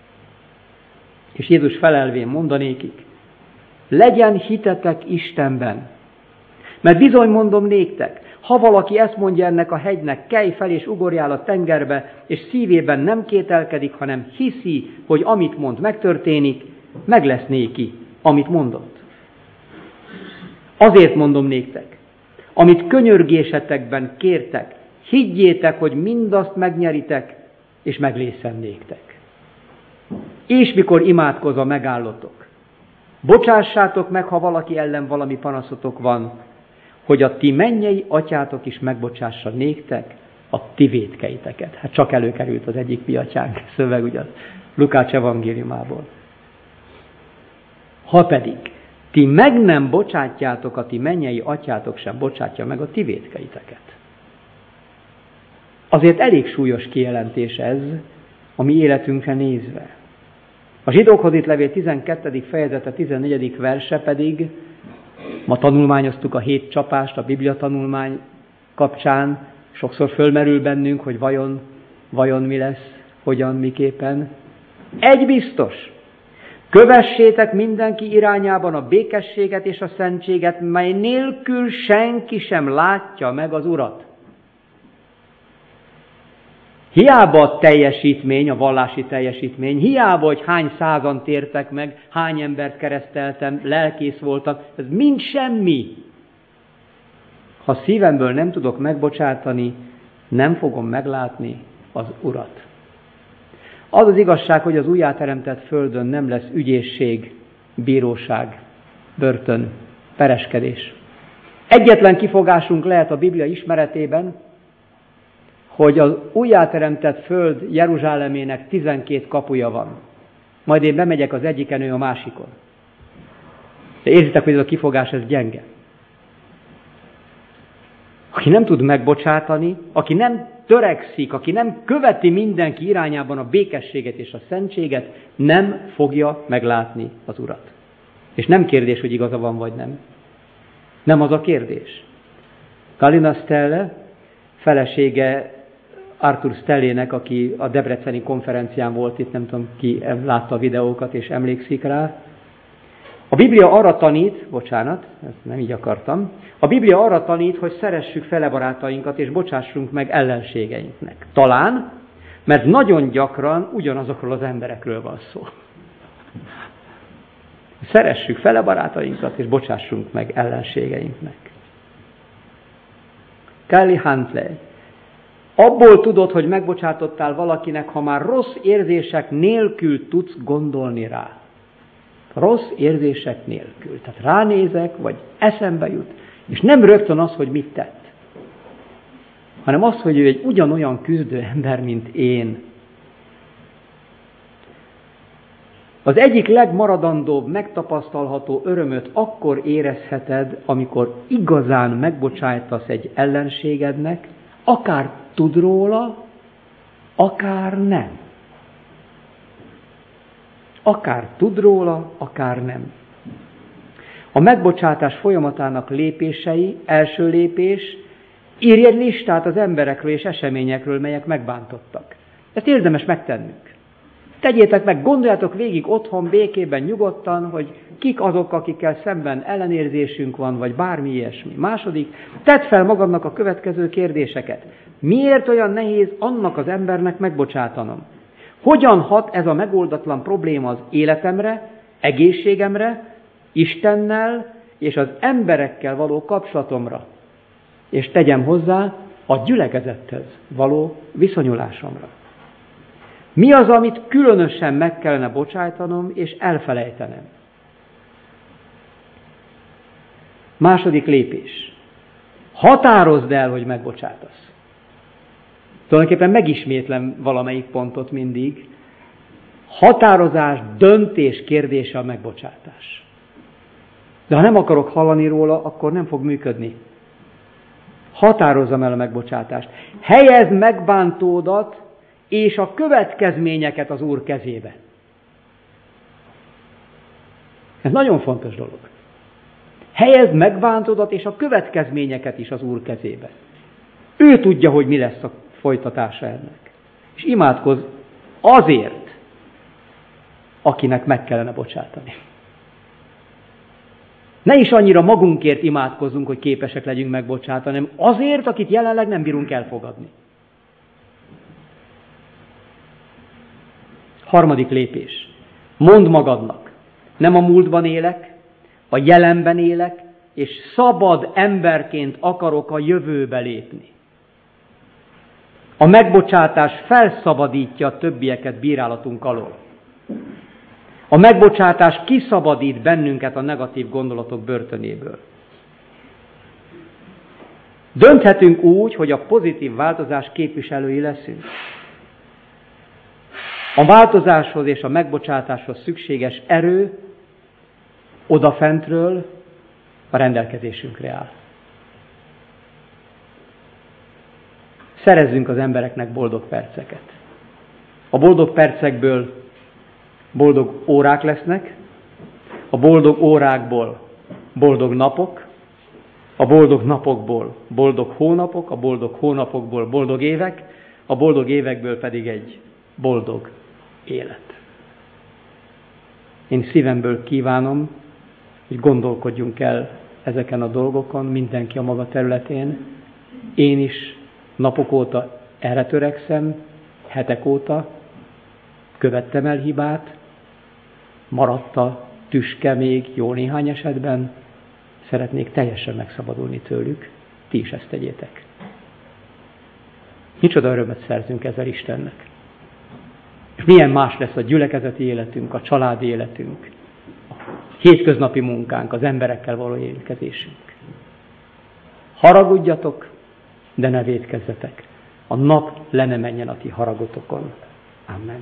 És Jézus felelvén mondanékik, legyen hitetek Istenben. Mert bizony mondom néktek, ha valaki ezt mondja ennek a hegynek, kelj fel és ugorjál a tengerbe, és szívében nem kételkedik, hanem hiszi, hogy amit mond megtörténik, meg lesz néki, amit mondott. Azért mondom néktek, amit könyörgésetekben kértek, higgyétek, hogy mindazt megnyeritek, és meglészen néktek. És mikor imádkozva megállottok, bocsássátok meg, ha valaki ellen valami panaszotok van, hogy a ti mennyei atyátok is megbocsássa néktek a ti vétkeiteket. Hát csak előkerült az egyik mi atyánk szöveg, ugye Lukács evangéliumából. Ha pedig ti meg nem bocsátjátok, a ti mennyei atyátok sem bocsátja meg a ti vétkeiteket. Azért elég súlyos kijelentés ez a mi életünkre nézve. A Zsidókhoz írt levél 12. fejezete 14. verse pedig, ma tanulmányoztuk a 7 csapást a Biblia tanulmány kapcsán, sokszor fölmerül bennünk, hogy vajon mi lesz, hogyan, miképpen. Egy biztos, kövessétek mindenki irányában a békességet és a szentséget, mely nélkül senki sem látja meg az Urat. Hiába a teljesítmény, a vallási teljesítmény, hiába, hogy hány százan tértek meg, hány embert kereszteltem, lelkész voltam, ez mind semmi. Ha szívemből nem tudok megbocsátani, nem fogom meglátni az Urat. Az az igazság, hogy az újjáteremtett földön nem lesz ügyészség, bíróság, börtön, pereskedés. Egyetlen kifogásunk lehet a Biblia ismeretében, hogy az újjáteremtett föld Jeruzsálemének 12 kapuja van. Majd én bemegyek az egyiken, ő a másikon. De érzitek, hogy ez a kifogás, ez gyenge. Aki nem tud megbocsátani, aki nem törekszik, aki nem követi mindenki irányában a békességet és a szentséget, nem fogja meglátni az Urat. És nem kérdés, hogy igaza van vagy nem. Nem az a kérdés. Galina Stelle, felesége Arthur Stellének, aki a debreceni konferencián volt itt, nem tudom ki látta a videókat és emlékszik rá. A Biblia arra tanít, ezt nem így akartam, a Biblia arra tanít, hogy szeressük fele barátainkat és bocsássunk meg ellenségeinknek. Talán, mert nagyon gyakran ugyanazokról az emberekről van szó. Szeressük fele barátainkat és bocsássunk meg ellenségeinknek. Kelly Huntley. Abból tudod, hogy megbocsátottál valakinek, ha már rossz érzések nélkül tudsz gondolni rá. Rossz érzések nélkül. Tehát ránézek, vagy eszembe jut, és nem rögtön az, hogy mit tett, hanem az, hogy ő egy ugyanolyan küzdő ember, mint én. Az egyik legmaradandóbb, megtapasztalható örömöt akkor érezheted, amikor igazán megbocsájtasz egy ellenségednek, akár tud róla, akár nem. Akár tud róla, akár nem. A megbocsátás folyamatának lépései, első lépés, írj egy listát az emberekről és eseményekről, melyek megbántottak. Ezt érdemes megtennünk. Tegyétek meg, gondoljátok végig otthon, békében, nyugodtan, hogy kik azok, akikkel szemben ellenérzésünk van, vagy bármi ilyesmi. Második, tedd fel magadnak a következő kérdéseket. Miért olyan nehéz annak az embernek megbocsátanom? Hogyan hat ez a megoldatlan probléma az életemre, egészségemre, Istennel és az emberekkel való kapcsolatomra? És tegyem hozzá a gyülekezethez való viszonyulásomra. Mi az, amit különösen meg kellene bocsájtanom és elfelejtenem? Második lépés. Határozd el, hogy megbocsátasz. Tulajdonképpen megismétlem valamelyik pontot mindig. Határozás, döntés kérdése a megbocsátás. De ha nem akarok hallani róla, akkor nem fog működni. Határozzam el a megbocsátást. Helyezd megbántódat és a következményeket az Úr kezébe. Ez nagyon fontos dolog. Helyezd megbántódat és a következményeket is az Úr kezébe. Ő tudja, hogy mi lesz a folytatása ennek. És imádkozz azért, akinek meg kellene bocsátani. Ne is annyira magunkért imádkozzunk, hogy képesek legyünk megbocsátani, hanem azért, akit jelenleg nem bírunk elfogadni. Harmadik lépés. Mondd magadnak, nem a múltban élek, a jelenben élek, és szabad emberként akarok a jövőbe lépni. A megbocsátás felszabadítja a többieket bírálatunk alól. A megbocsátás kiszabadít bennünket a negatív gondolatok börtönéből. Dönthetünk úgy, hogy a pozitív változás képviselői leszünk. A változáshoz és a megbocsátáshoz szükséges erő odafentről a rendelkezésünkre áll. Szerezzünk az embereknek boldog perceket. A boldog percekből boldog órák lesznek, a boldog órákból boldog napok, a boldog napokból boldog hónapok, a boldog hónapokból boldog évek, a boldog évekből pedig egy boldog élet. Én szívemből kívánom, hogy gondolkodjunk el ezeken a dolgokon, mindenki a maga területén. Én is napok óta erre törekszem, hetek óta követtem el hibát, maradt a tüske még jó néhány esetben, szeretnék teljesen megszabadulni tőlük, ti is ezt tegyétek. Micsoda örömet szerzünk ezzel Istennek. És milyen más lesz a gyülekezeti életünk, a családi életünk, a hétköznapi munkánk, az emberekkel való érkezésünk. Haragudjatok, de ne vétkezzetek. A nap le ne menjen a ti haragotokon. Amen.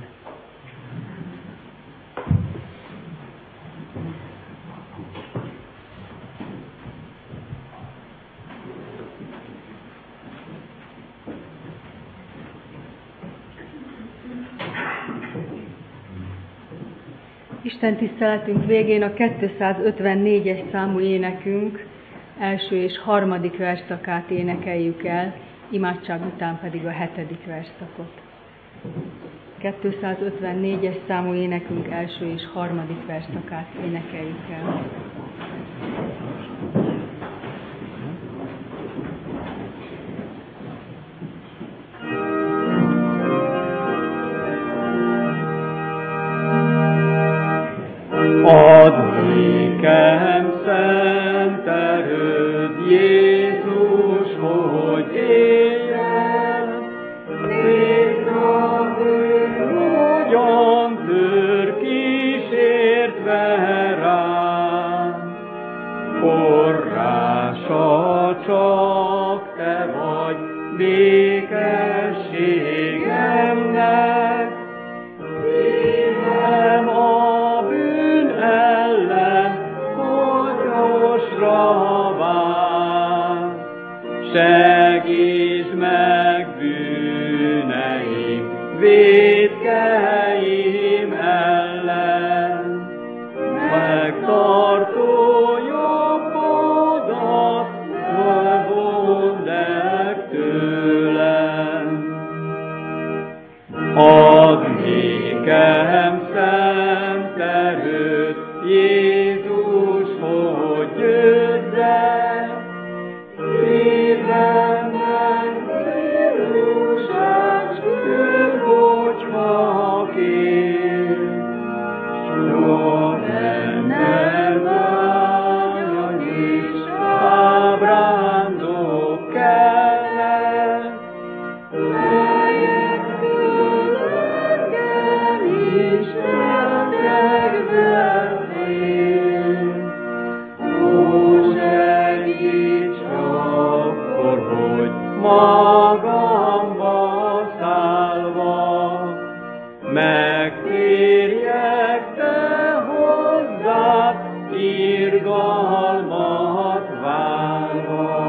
Isten tiszteletünk végén a 254-es számú énekünk első és harmadik versszakát énekeljük el, imádság után pedig a 7. versszakot. 254-es számú énekünk első és harmadik versszakát énekeljük el. Add nékem szent erőd, Jézus, hogy éljen, hogyan tör kísértve rám. vétkeim ellen, megtartó jobbodat vond el tőlem. Add nékem szent erőt, Jézus, hogy győzzek, szívemben szívúság, hogyha kér, soha bennem vágyan és ábrándok kellett, helyettől engem is elterveznél. Ó, segíts akkor, hogy magamba szállva megtérjek te hozzád, irgalmat várva.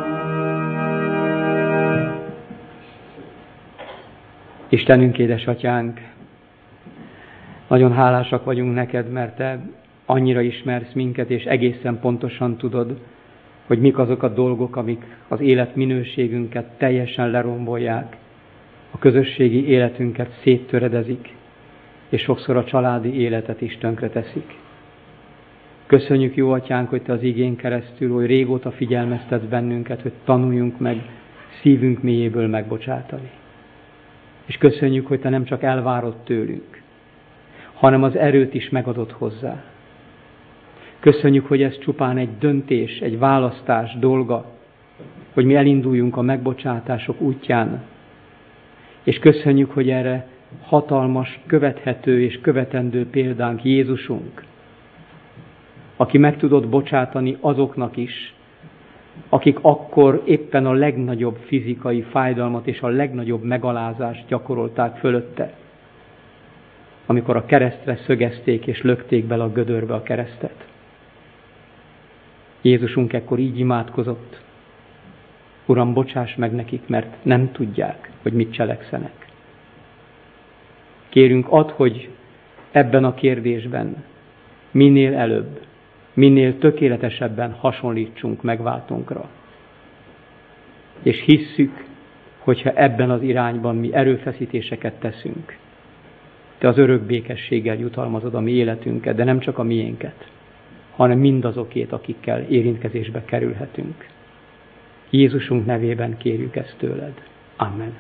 Istenünk, édesatyánk, nagyon hálásak vagyunk neked, mert te annyira ismersz minket, és egészen pontosan tudod, hogy mik azok a dolgok, amik az életminőségünket teljesen lerombolják, a közösségi életünket széttöredezik, és sokszor a családi életet is tönkreteszik. Köszönjük, jó atyánk, hogy te az igén keresztül oly régóta figyelmeztetsz bennünket, hogy tanuljunk meg szívünk mélyéből megbocsátani. És köszönjük, hogy te nem csak elvárod tőlünk, hanem az erőt is megadod hozzá. Köszönjük, hogy ez csupán egy döntés, egy választás dolga, hogy mi elinduljunk a megbocsátások útján. És köszönjük, hogy erre hatalmas, követhető és követendő példánk Jézusunk, aki meg tudott bocsátani azoknak is, akik akkor éppen a legnagyobb fizikai fájdalmat és a legnagyobb megalázást gyakorolták fölötte, amikor a keresztre szögezték és lökték bele a gödörbe a keresztet. Jézusunk ekkor így imádkozott: Uram, bocsáss meg nekik, mert nem tudják, hogy mit cselekszenek. Kérünk, add, hogy ebben a kérdésben minél előbb, minél tökéletesebben hasonlítsunk megváltónkra. És hisszük, hogyha ebben az irányban mi erőfeszítéseket teszünk, te az örök békességgel jutalmazod a mi életünket, de nem csak a miénket, hanem mindazokét, akikkel érintkezésbe kerülhetünk. Jézusunk nevében kérjük ezt tőled. Amen.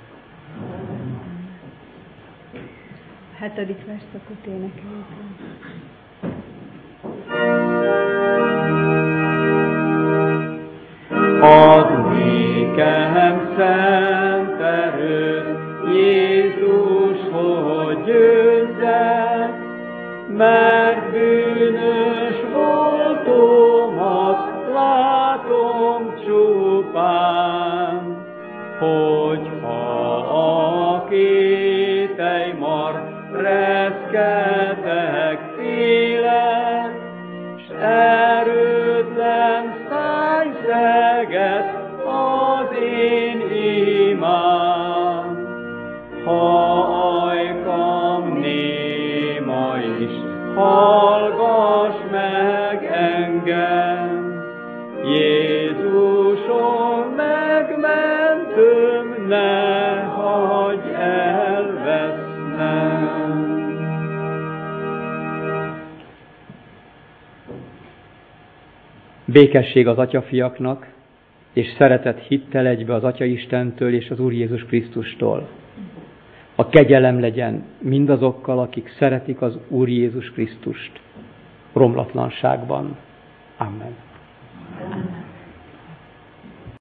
7. versszakot énekeljük. Add nékem szent erőt, Jézus, hogy győzzek, mert bűnös voltomat látom csupán, hogyha a kételj mar reszketek félek, s erőtlen száj szeget az én imám. Ha ajkam néma is, hallgass meg engem, Jézusom, megmentőm, ne hagyj elvesznem. Békesség az atyafiaknak, és szeretet hittel egybe az Atya Istentől és az Úr Jézus Krisztustól. A kegyelem legyen mindazokkal, akik szeretik az Úr Jézus Krisztust romlatlanságban. Amen.